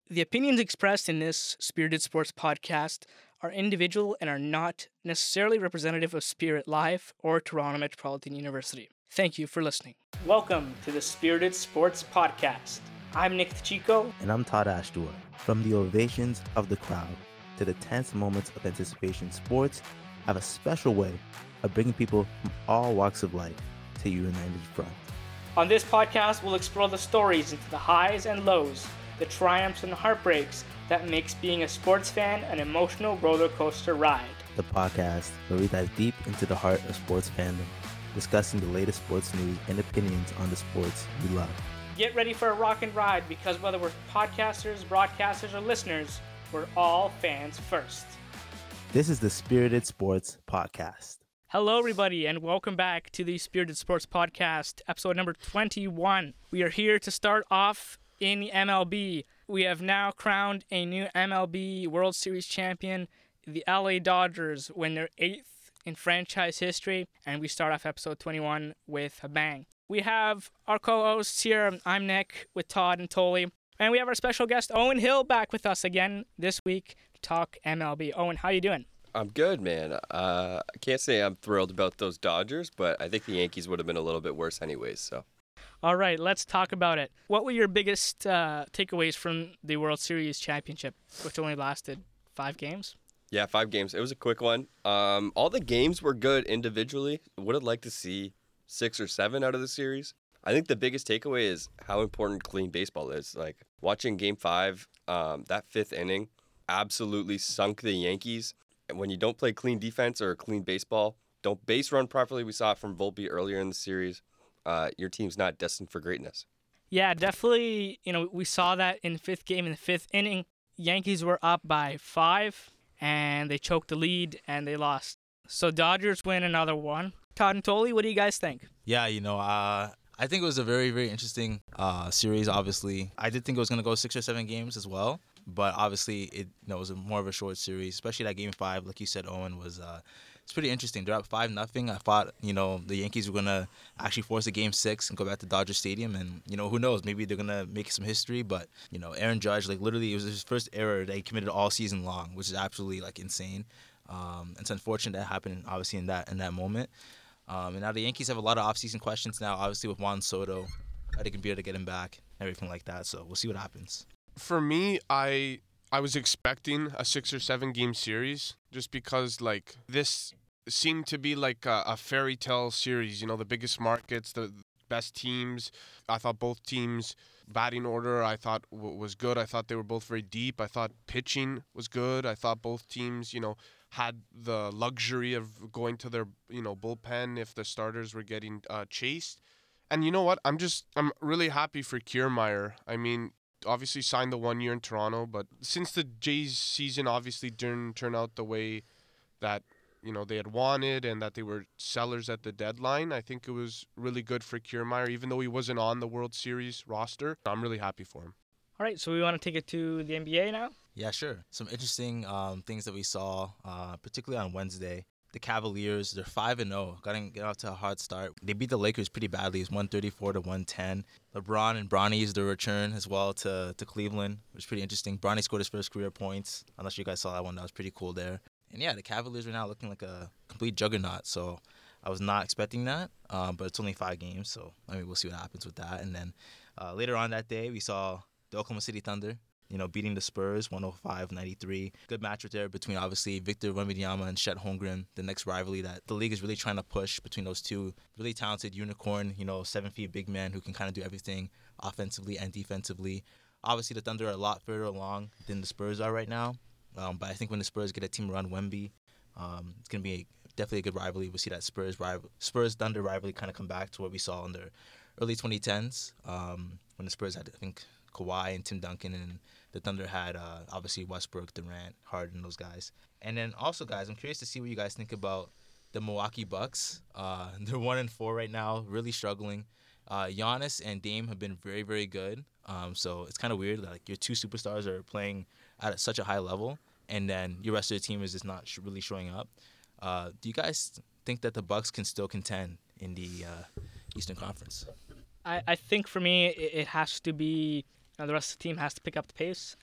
The opinions expressed in this Spirited Sports podcast are individual and are not necessarily representative of Spirit Life or Toronto Metropolitan University. Thank you for listening. Welcome to the Spirited Sports Podcast. I'm Nick Chico. And I'm Todd Ashdoor. From the ovations of the crowd to the tense moments of anticipation, sports have a special way of bringing people from all walks of life to a united front. On this podcast, we'll explore the stories into the highs and lows, the triumphs and heartbreaks that makes being a sports fan an emotional roller coaster ride. The podcast where we dive deep into the heart of sports fandom, discussing the latest sports news and opinions on the sports we love. Get ready for a rockin' ride because whether we're podcasters, broadcasters, or listeners, we're all fans first. This is the Spirited Sports Podcast. Hello, everybody, and welcome back to the Spirited Sports Podcast, episode number 21. We are here to start off in the MLB. We have now crowned a new MLB World Series champion. The LA Dodgers win their 8th in franchise history, and we start off episode 21 with a bang. We have our co-hosts here. I'm Nick with Todd and Tolly, and we have our special guest Owen Hill back with us again this week to talk MLB. Owen, how you doing? I'm good, man. I can't say I'm thrilled about those Dodgers, but I think the Yankees would have been a little bit worse anyways, so. All right, let's talk about it. What were your biggest takeaways from the World Series championship, which only lasted 5 games? Yeah, 5 games. It was a quick one. All the games were good individually. Would have liked to see 6 or 7 out of the series. I think the biggest takeaway is how important clean baseball is. Like, watching Game 5, that 5th inning absolutely sunk the Yankees. And when you don't play clean defense or clean baseball, don't base run properly, we saw it from Volpe earlier in the series, your team's not destined for greatness. Yeah, definitely. We saw that in the 5th game, in the 5th inning. Yankees were up by 5, and they choked the lead, and they lost. So Dodgers win another one. Todd and Tolly, what do you guys think? Yeah, I think it was a very, very interesting series, obviously. I did think it was going to go 6 or 7 games as well. But obviously, it was more of a short series, especially that Game 5, like you said, Owen, was it's pretty interesting. They're up 5-0. I thought, the Yankees were going to actually force a Game 6 and go back to Dodger Stadium. And, who knows, maybe they're going to make some history. But, Aaron Judge, literally, it was his first error that he committed all season long, which is absolutely, insane. It's unfortunate that happened, obviously, in that moment. And now the Yankees have a lot of offseason questions now, obviously, with Juan Soto. Are they going to be able to get him back? Everything like that. So we'll see what happens. For me, I was expecting a 6 or 7 game series just because this seemed to be a fairy tale series. The biggest markets, the best teams. I thought both teams' batting order was good. I thought they were both very deep. I thought pitching was good. I thought both teams, had the luxury of going to their, bullpen if the starters were getting chased. And you know what? I'm really happy for Kiermaier. I mean, obviously signed the 1 year in Toronto, but since the Jays season obviously didn't turn out the way that they had wanted and that they were sellers at the deadline, I think it was really good for Kiermaier, even though he wasn't on the World Series roster. I'm really happy for him. All right, so we want to take it to the NBA now? Yeah, sure. Some interesting things that we saw, particularly on Wednesday. The Cavaliers, they're 5-0, got out to a hard start. They beat the Lakers pretty badly. It's 134-110. LeBron and Bronny's their return as well to Cleveland, which was pretty interesting. Bronny scored his first career points. Unless you guys saw that one, that was pretty cool there. And yeah, the Cavaliers are now looking like a complete juggernaut. So I was not expecting that, but it's only 5 games, so we'll see what happens with that. And then later on that day, we saw the Oklahoma City Thunder, beating the Spurs 105-93. Good match right there between, obviously, Victor Wembanyama and Chet Holmgren, the next rivalry that the league is really trying to push between those two really talented unicorn, 7 feet big men who can kind of do everything offensively and defensively. Obviously, the Thunder are a lot further along than the Spurs are right now. But I think when the Spurs get a team around Wemby, it's going to be definitely a good rivalry. We'll see that Spurs-Thunder rivalry kind of come back to what we saw in the early 2010s when the Spurs had, I think, Kawhi and Tim Duncan, and the Thunder had obviously Westbrook, Durant, Harden, those guys. And then also, guys, I'm curious to see what you guys think about the Milwaukee Bucks. They're 1-4 right now, really struggling. Giannis and Dame have been very, very good. So it's kind of weird that your 2 superstars are playing at such a high level, and then your rest of the team is just not really showing up. Do you guys think that the Bucks can still contend in the Eastern Conference? I think for me, it has to be the rest of the team has to pick up the pace.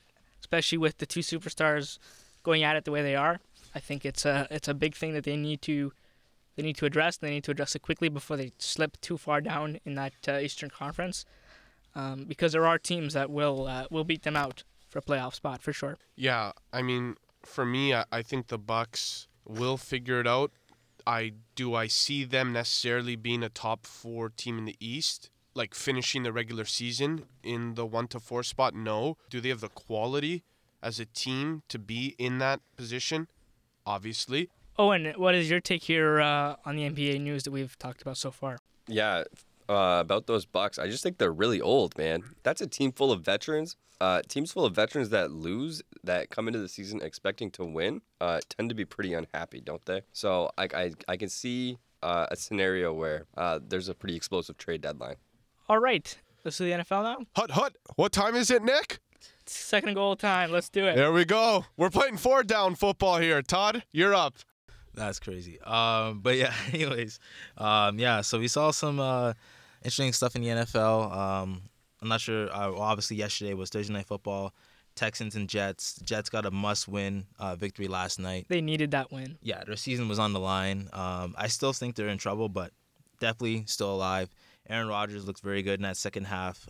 especially with the two superstars going at it the way they are. I think it's a big thing that they need to address. They need to address it quickly before they slip too far down in that Eastern Conference, because there are teams that will beat them out for a playoff spot for sure. Yeah, I mean, for me, I think the Bucks will figure it out. I see them necessarily being a top 4 team in the East, like finishing the regular season in the 1-4 spot? No. Do they have the quality as a team to be in that position? Obviously. Owen, what is your take here on the NBA news that we've talked about so far? Yeah, about those Bucks, I just think they're really old, man. That's a team full of veterans. Teams full of veterans that lose, that come into the season expecting to win, tend to be pretty unhappy, don't they? So I can see a scenario where there's a pretty explosive trade deadline. All right, let's do the NFL now. Hut. What time is it, Nick? Second and goal time. Let's do it. There we go. We're playing 4-down football here. Todd, you're up. That's crazy. But yeah, anyways, so we saw some interesting stuff in the NFL. I'm not sure. Obviously, yesterday was Thursday Night Football. Texans and Jets. Jets got a must-win victory last night. They needed that win. Yeah, their season was on the line. I still think they're in trouble, but definitely still alive. Aaron Rodgers looked very good in that second half.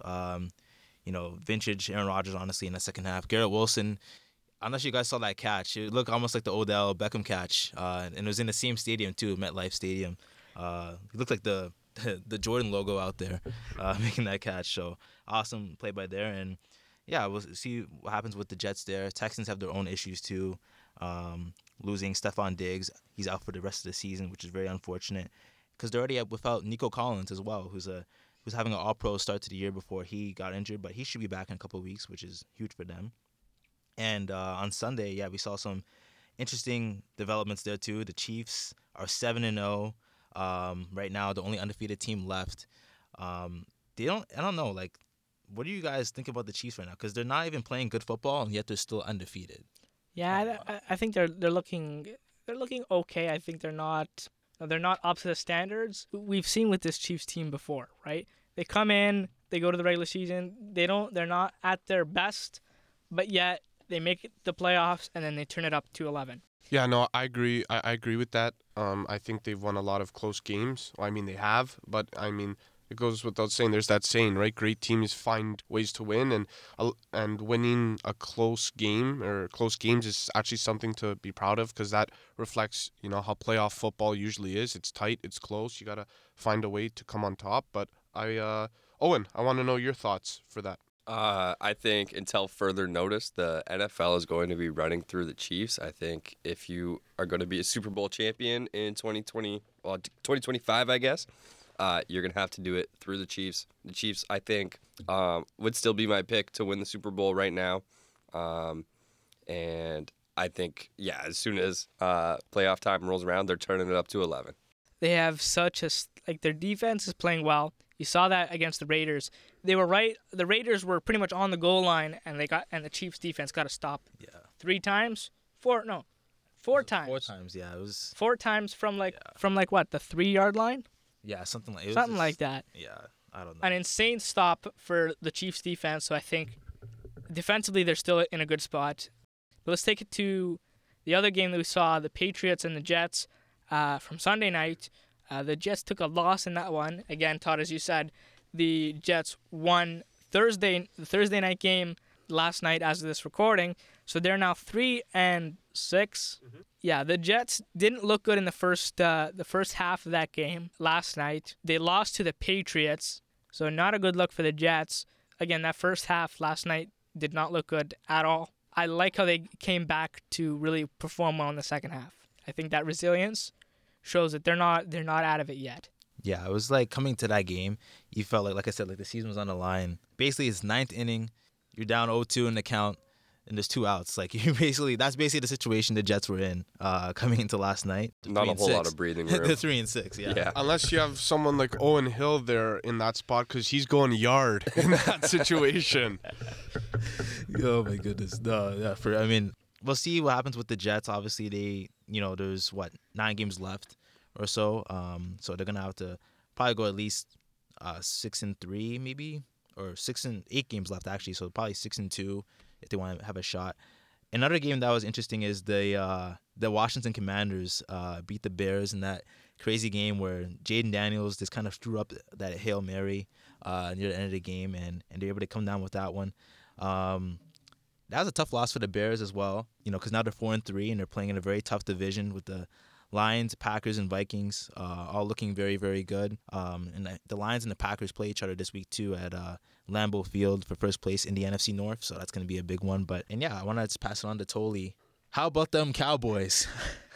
Vintage Aaron Rodgers, honestly, in the second half. Garrett Wilson, I'm not sure you guys saw that catch. It looked almost like the Odell Beckham catch, and it was in the same stadium, too, MetLife Stadium. It looked like the Jordan logo out there making that catch. So awesome play by there. And, yeah, we'll see what happens with the Jets there. Texans have their own issues, too. Losing Stephon Diggs. He's out for the rest of the season, which is very unfortunate because they're already without Nico Collins as well, who's having an all-pro start to the year before he got injured, but he should be back in a couple of weeks, which is huge for them. And on Sunday, we saw some interesting developments there too. The Chiefs are 7-0 right now, the only undefeated team left. I don't know, like, what do you guys think about the Chiefs right now? Because they're not even playing good football, and yet they're still undefeated. Yeah, I think they're looking okay. I think they're not up to the standards we've seen with this Chiefs team before, right? They come in, they go to the regular season, they're not at their best, but yet they make the playoffs and then they turn it up to 11. Yeah, no, I agree. I agree with that. I think they've won a lot of close games. Well, I mean, they have, but I mean, it goes without saying. There's that saying, right? Great teams find ways to win, and winning a close game or close games is actually something to be proud of because that reflects, how playoff football usually is. It's tight, it's close. You gotta find a way to come on top. But Owen, I want to know your thoughts for that. I think until further notice, the NFL is going to be running through the Chiefs. I think if you are going to be a Super Bowl champion in 2025, I guess, you're going to have to do it through the Chiefs. The Chiefs, I think, would still be my pick to win the Super Bowl right now. And I think, as soon as playoff time rolls around, they're turning it up to 11. They have their defense is playing well. You saw that against the Raiders. They were right. The Raiders were pretty much on the goal line, and the Chiefs defense got to stop. Yeah. 4 times. 4 times. 4 times, yeah. It was 4 times from what, the 3-yard line? Yeah, something like like that. Yeah, I don't know. An insane stop for the Chiefs defense. So I think defensively they're still in a good spot. But let's take it to the other game that we saw, the Patriots and the Jets from Sunday night. The Jets took a loss in that one. Again, Todd, as you said, the Jets won the Thursday night game last night as of this recording. So they're now 3-6. Mm-hmm. Yeah, the Jets didn't look good in the first half of that game last night. They lost to the Patriots, so not a good look for the Jets. Again, that first half last night did not look good at all. I like how they came back to really perform well in the second half. I think that resilience shows that they're not out of it yet. Yeah, it was like coming to that game, you felt like I said, like the season was on the line. Basically, it's 9th inning, you're down 0-2 in the count, and there's 2 outs. Like that's basically the situation the Jets were in coming into last night. Not a whole lot of breathing room. They're 3-6, yeah. Unless you have someone like Owen Hill there in that spot because he's going yard in that situation. Oh my goodness, no, yeah. We'll see what happens with the Jets. Obviously, there's 9 games left or so. So they're gonna have to probably go at least 6-3 maybe, or 8 games left actually. So probably 6-2 if they want to have a shot. Another game that was interesting is the Washington Commanders beat the Bears in that crazy game where Jaden Daniels just kind of threw up that Hail Mary near the end of the game, and they were able to come down with that one. That was a tough loss for the Bears as well, because now they're 4-3 and they're playing in a very tough division with the Lions, Packers, and Vikings all looking very, very good. And the Lions and the Packers play each other this week too at Lambeau Field for first place in the NFC North, so that's going to be a big one. And yeah, I want to just pass it on to Toli. How about them Cowboys?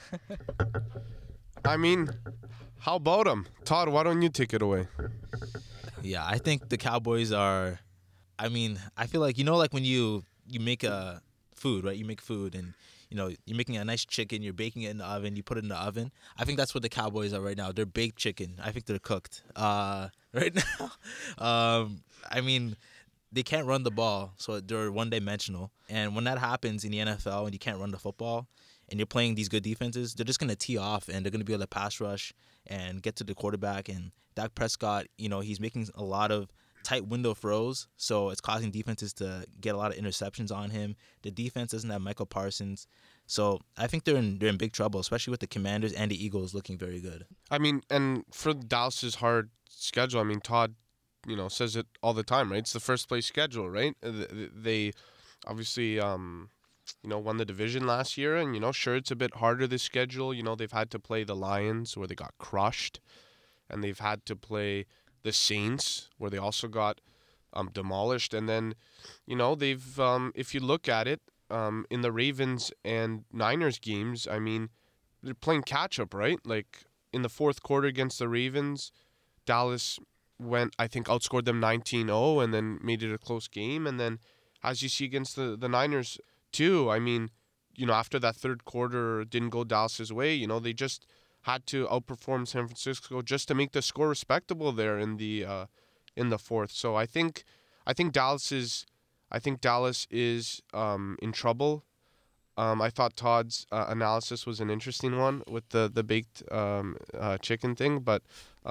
I mean, how about them? Todd, why don't you take it away? Yeah, I think the Cowboys are. I feel like like when you make a food, right? You make food and you're making a nice chicken, you're baking it in the oven, you put it in the oven. I think that's what the Cowboys are right now. They're baked chicken. I think they're cooked right now. They can't run the ball, so they're one-dimensional. And when that happens in the NFL and you can't run the football and you're playing these good defenses, they're just going to tee off and they're going to be able to pass rush and get to the quarterback. And Dak Prescott, he's making a lot of tight window throws, so it's causing defenses to get a lot of interceptions on him. The defense doesn't have Michael Parsons, so I think they're in big trouble, especially with the Commanders and the Eagles looking very good. And for Dallas's hard schedule, Todd, says it all the time, right? It's the first place schedule, right? They obviously, won the division last year, and sure, it's a bit harder this schedule. They've had to play the Lions where they got crushed, and they've had to play the Saints, where they also got demolished. And then, they've, if you look at it, in the Ravens and Niners games, they're playing catch-up, right? Like, in the fourth quarter against the Ravens, Dallas outscored them 19-0 and then made it a close game. And then, as you see against the Niners, too, after that third quarter didn't go Dallas's way, they just had to outperform San Francisco just to make the score respectable there in the fourth. So I think Dallas is in trouble. I thought Todd's analysis was an interesting one with the baked chicken thing, but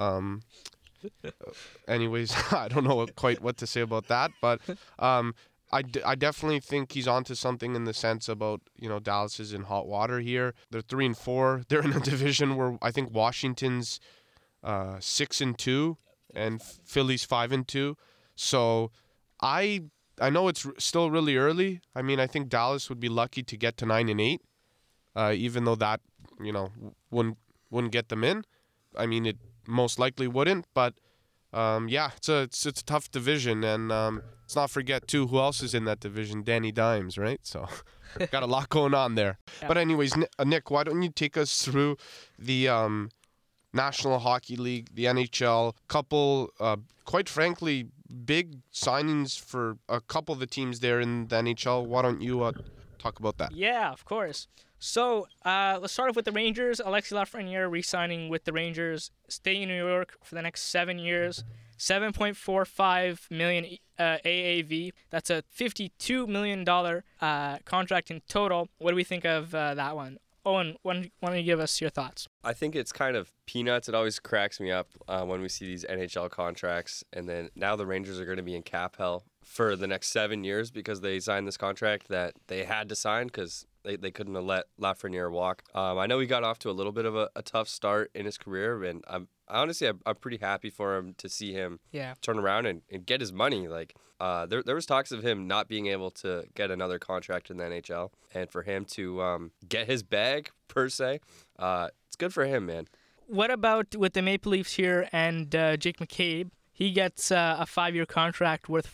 anyways, I don't know quite what to say about that, but I definitely think he's onto something in the sense about, Dallas is in hot water here. They're 3-4. They're in a division where I think Washington's 6-2 and Philly's 5-2. So I know it's still really early. I think Dallas would be lucky to get to 9-8, even though that, wouldn't get them in. It most likely wouldn't, but it's a tough division, and let's not forget too who else is in that division. Danny Dimes, right? So got a lot going on there. Yeah. But anyways, Nick, why don't you take us through the National Hockey League, the NHL, couple quite frankly big signings for a couple of the teams there in the NHL. Why don't you talk about that? Yeah, of course. So let's start off with the Rangers. Alexis Lafreniere re-signing with the Rangers, staying in New York for the next 7 years. $7.45 million AAV. That's a $52 million contract in total. What do we think of that one? Owen, why don't you give us your thoughts? I think it's kind of peanuts. It always cracks me up when we see these NHL contracts. And then now the Rangers are going to be in cap hell for the next 7 years because they signed this contract that they had to sign because they couldn't have let Lafreniere walk. I know he got off to a little bit of a tough start in his career, and I'm pretty happy for him to see him turn around and get his money. Like there was talks of him not being able to get another contract in the NHL, and for him to get his bag per se, it's good for him, man. What about with the Maple Leafs here and Jake McCabe? He gets a 5-year contract worth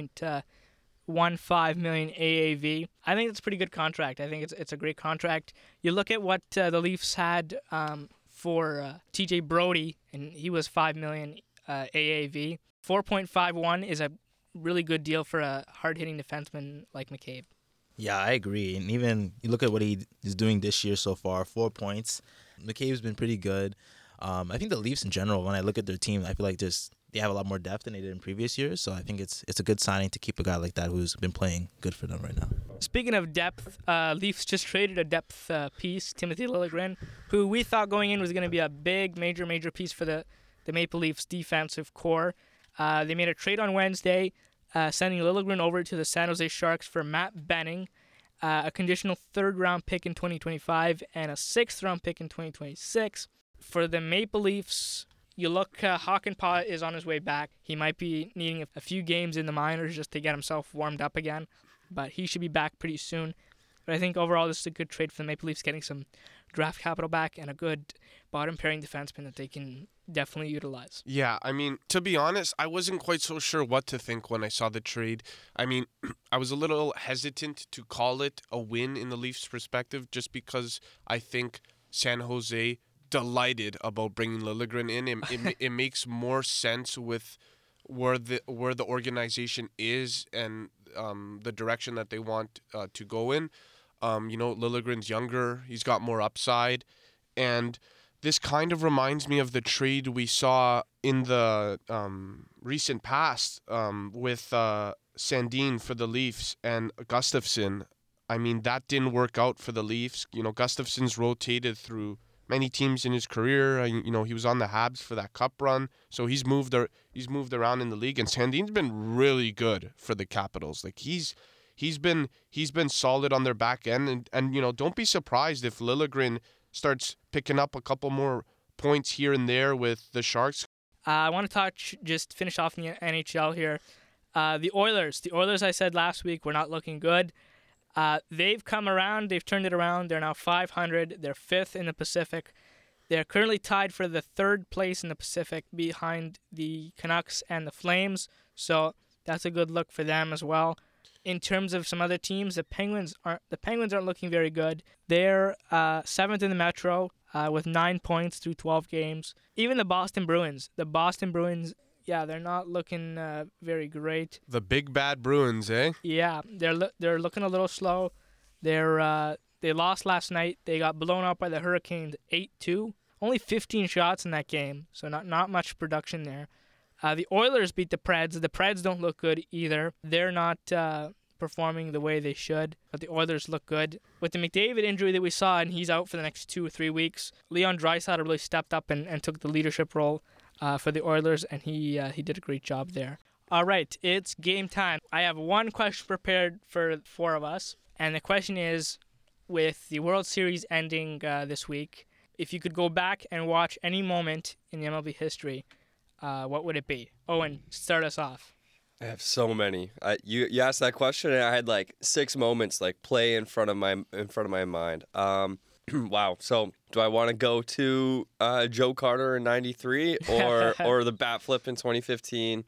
$4.15 million AAV. I think it's a pretty good contract. I think it's a great contract. You look at what the Leafs had for TJ Brody, and he was $5 million AAV. 4.51 is a really good deal for a hard-hitting defenseman like McCabe. Yeah, I agree. And even you look at what he is doing this year so far, 4 points. McCabe's been pretty good. I think the Leafs in general, when I look at their team, I feel like they have a lot more depth than they did in previous years. So I think it's a good signing to keep a guy like that who's been playing good for them right now. Speaking of depth, Leafs just traded a depth piece, Timothy Liljegren, who we thought going in was going to be a big, major piece for the Maple Leafs defensive core. They made a trade on Wednesday. sending Liljegren over to the San Jose Sharks for Matt Benning, a conditional third-round pick in 2025, and a sixth-round pick in 2026. For the Maple Leafs, you look, Hakanpää is on his way back. He might be needing a few games in the minors just to get himself warmed up again, but he should be back pretty soon. But I think overall this is a good trade for the Maple Leafs, getting some draft capital back and a good bottom-pairing defenseman that they can definitely utilize. Yeah, I mean, to be honest, I wasn't quite so sure what to think when I saw the trade. I mean, I was a little hesitant to call it a win in the Leafs' perspective just because I think San Jose delighted about bringing Liljegren in. It makes more sense with where the organization is and the direction that they want to go in. Liljegren's younger. He's got more upside. And this kind of reminds me of the trade we saw in the recent past with Sandin for the Leafs and Gustafsson. I mean, that didn't work out for the Leafs. Gustafsson's rotated through many teams in his career. He was on the Habs for that cup run. So he's moved around in the league. And Sandin's been really good for the Capitals. Like, he's been solid on their back end, and don't be surprised if Liljegren starts picking up a couple more points here and there with the Sharks. I want to finish off in the NHL here. The Oilers, I said last week, were not looking good. They've come around. They've turned it around. They're now 500. They're fifth in the Pacific. They're currently tied for the third place in the Pacific behind the Canucks and the Flames. So that's a good look for them as well. In terms of some other teams, the Penguins aren't looking very good. They're seventh in the Metro with 9 points through 12 games. Even the Boston Bruins, yeah, they're not looking very great. The big bad Bruins, eh? Yeah, they're looking a little slow. They lost last night. They got blown out by the Hurricanes 8-2. Only 15 shots in that game, so not much production there. The Oilers beat the Preds. The Preds don't look good either. They're not performing the way they should, but the Oilers look good. With the McDavid injury that we saw, and he's out for the next 2 or 3 weeks, Leon Draisaitl really stepped up and took the leadership role for the Oilers, and he did a great job there. All right, it's game time. I have one question prepared for the four of us, and the question is, with the World Series ending this week, if you could go back and watch any moment in the MLB history, what would it be? Owen, start us off. I have so many. You asked that question, and I had like 6 moments like play in front of my mind. Wow. So, do I want to go to Joe Carter in '93 or the bat flip in 2015?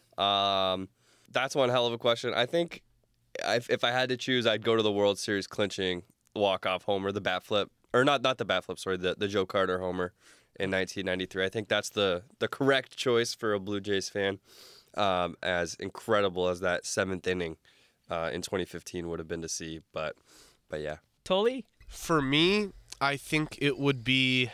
That's one hell of a question. I think if I had to choose, I'd go to the World Series clinching walk-off homer, the bat flip, or not the bat flip. Sorry, the Joe Carter homer in 1993. I think that's the correct choice for a Blue Jays fan. As incredible as that 7th inning in 2015 would have been to see, but yeah. Tully? For me, I think it would be.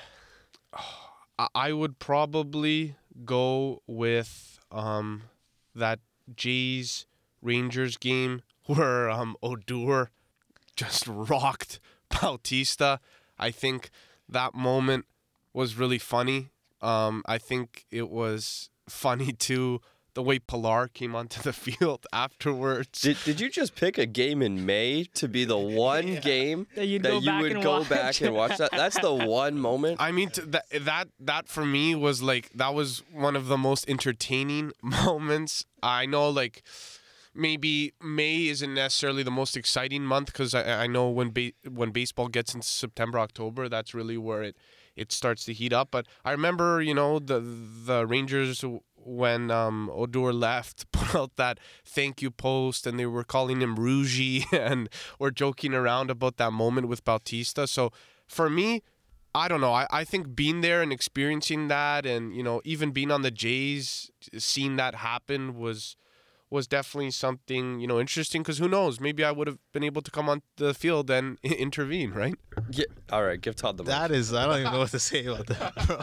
I would probably go with that Jays Rangers game where Odor just rocked Bautista. I think that moment was really funny. I think it was funny too the way Pilar came onto the field afterwards. Did you just pick a game in May to be the one game that you would go back and watch that? That's the one moment. I mean, that for me was like, that was one of the most entertaining moments. I know, like, maybe May isn't necessarily the most exciting month because I know when baseball gets into September, October, that's really where it starts to heat up. But I remember, the Rangers, when Odor left, put out that thank you post, and they were calling him Rougie and were joking around about that moment with Bautista. So for me, I don't know. I think being there and experiencing that, and even being on the Jays, seeing that happen was definitely something interesting. Because who knows? Maybe I would have been able to come on the field and intervene, right? Yeah. All right, give Todd the mic. I don't even know what to say about that, bro.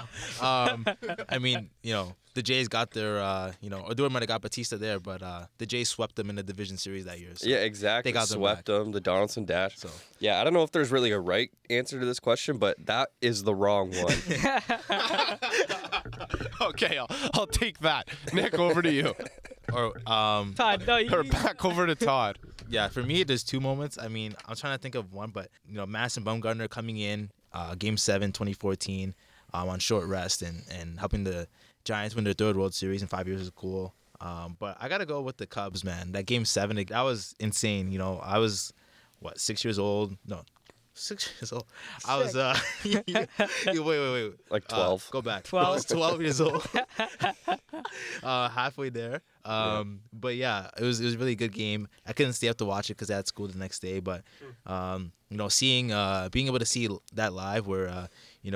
I mean, the Jays got their, Odor might have got Bautista there, but the Jays swept them in the division series that year. So yeah, exactly. They got swept them, the Donaldson Dash. So yeah, I don't know if there's really a right answer to this question, but that is the wrong one. Okay, I'll take that. Nick, over to you. Or Todd, no, Or back over to Todd. yeah, for me, there's two moments. I mean, I'm trying to think of one, but Madison Bumgarner coming in, Game 7, 2014, on short rest and helping the Giants win their third World Series in 5 years is cool. But I gotta go with the Cubs, man. That Game 7, that was insane. I was 6 years old? No, 6 years old. I was wait. Like 12. Go back. 12. I was 12 years old. Halfway there. But yeah, it was a really good game. I couldn't stay up to watch it because I had school the next day. But seeing being able to see that live where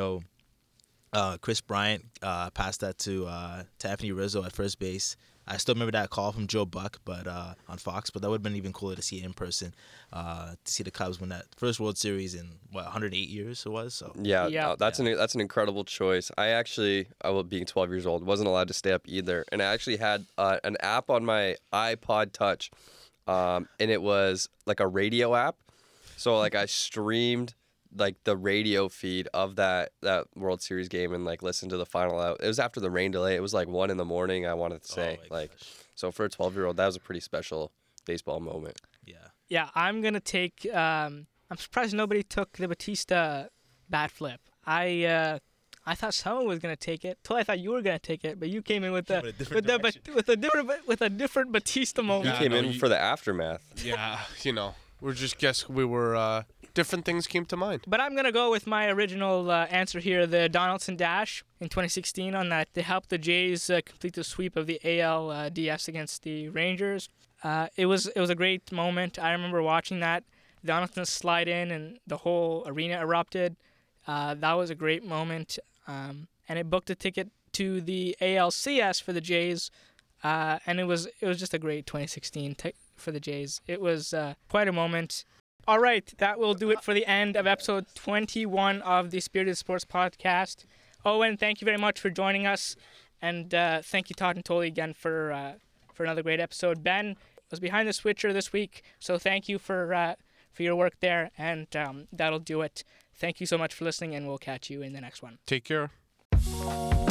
Chris Bryant passed that to Anthony Rizzo at first base. I still remember that call from Joe Buck, but on Fox. But that would have been even cooler to see it in person, to see the Cubs win that first World Series in 108 years it was. So Yeah, Yeah. that's an incredible choice. I being 12 years old, wasn't allowed to stay up either, and I actually had an app on my iPod Touch, and it was like a radio app. So like I streamed like the radio feed of that World Series game and like listened to the final out. It was after the rain delay. It was like 1 a.m. I wanted to say my gosh. so for a 12-year-old, that was a pretty special baseball moment. yeah. Yeah, I'm gonna take. I'm surprised nobody took the Batista bat flip. I thought someone was gonna take it. I thought you were gonna take it, but you came in with Came in a different direction. with a different Batista You moment. Yeah, came no, in for the aftermath. Yeah, we were different things came to mind. But I'm gonna go with my original answer here: the Donaldson Dash in 2016. On that, they helped the Jays complete the sweep of the ALDS against the Rangers. It was a great moment. I remember watching that. Donaldson slide in and the whole arena erupted. That was a great moment, and it booked a ticket to the ALCS for the Jays. And it was just a great 2016 for the Jays. It was quite a moment. All right, that will do it for the end of episode 21 of the Spirited Sports Podcast. Owen, thank you very much for joining us, and thank you, Todd and Tolly, again for another great episode. Ben was behind the switcher this week, so thank you for your work there, and that'll do it. Thank you so much for listening, and we'll catch you in the next one. Take care.